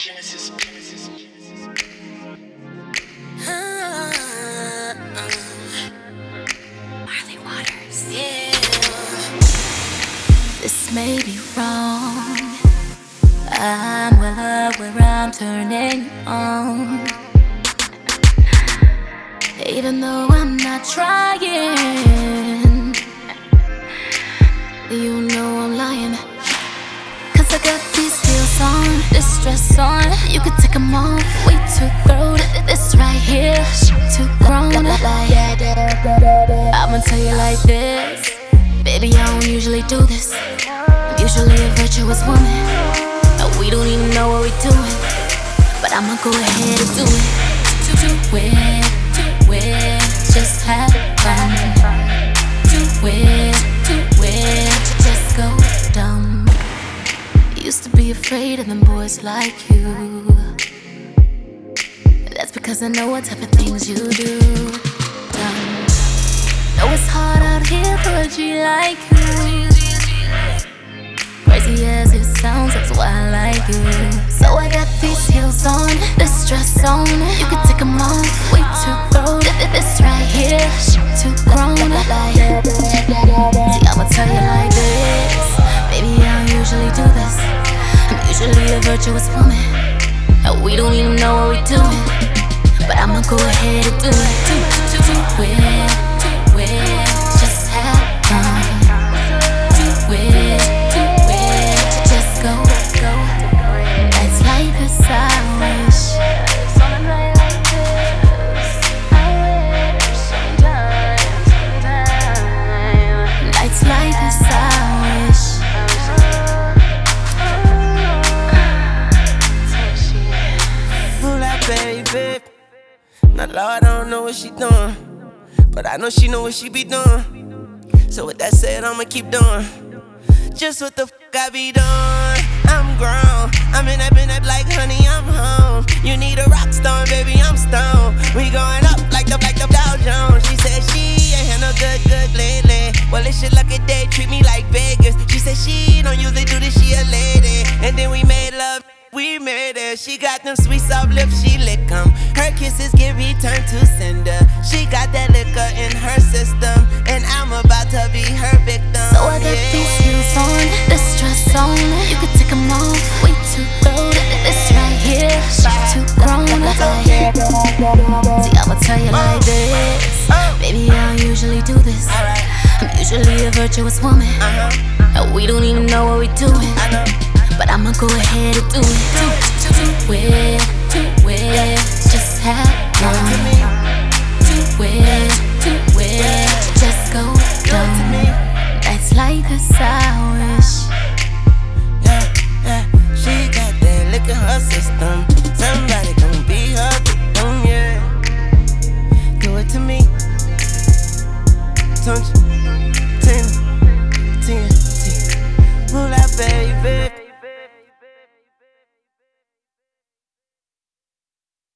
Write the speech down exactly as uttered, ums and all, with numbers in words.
Genesis, Genesis, Genesis. Uh, uh, Marley Waters. Yeah. This may be wrong. I'm well aware I'm turning on. Even though I'm not trying, you know I'm lying. Cause I got these heels on, this dress on. You could take them off, way too grown. This right here, too grown. I'ma tell you like this, baby, I don't usually do this. I'm usually a virtuous woman, and we don't even know what we're doing. But I'ma go ahead and do it. Do it, do it, just have fun. Do it, do it, just go dumb. Used to be afraid of them boys like you. That's because I know what type of things you do. Dumb. Know it's hard out here for a G like you. Crazy as it sounds, that's why I like you. So I got these heels on, this dress on. You can take them off, way too grown. This right here, too grown. See, I'ma tell you like this, baby, I don't usually do this. I'm usually a virtuous woman, and we don't even know what we're doing. But I'ma go ahead and do it. Do, do, do it, do it, just have fun. Do it, do it, just go, go. That's life as I wish. That's life as I wish. Baby, now Lord, I don't know what she doing, but I know she know what she be doing. So with that said, I'ma keep doing just what the f I be doing. I'm grown, I'm in that bin up like honey, I'm home. You need a rock star, baby, I'm stoned. We going up like the like the Dow Jones. She said she ain't had no good good lately. Well, it's your lucky day, treat me like Vegas. She said she don't usually do this, she a lady. And then we made love. We made it, she got them sweet soft lips, she lick them. Her kisses get returned to sender. She got that liquor in her system, and I'm about to be her victim. So I got yeah. these heels on, this dress on. You could take them off, way too grown. This right here, too grown. See, I'ma tell you like this, baby, I don't usually do this. I'm usually a virtuous woman, and we don't even know what we're doing. But I'ma go ahead and do it. Do, do, do it.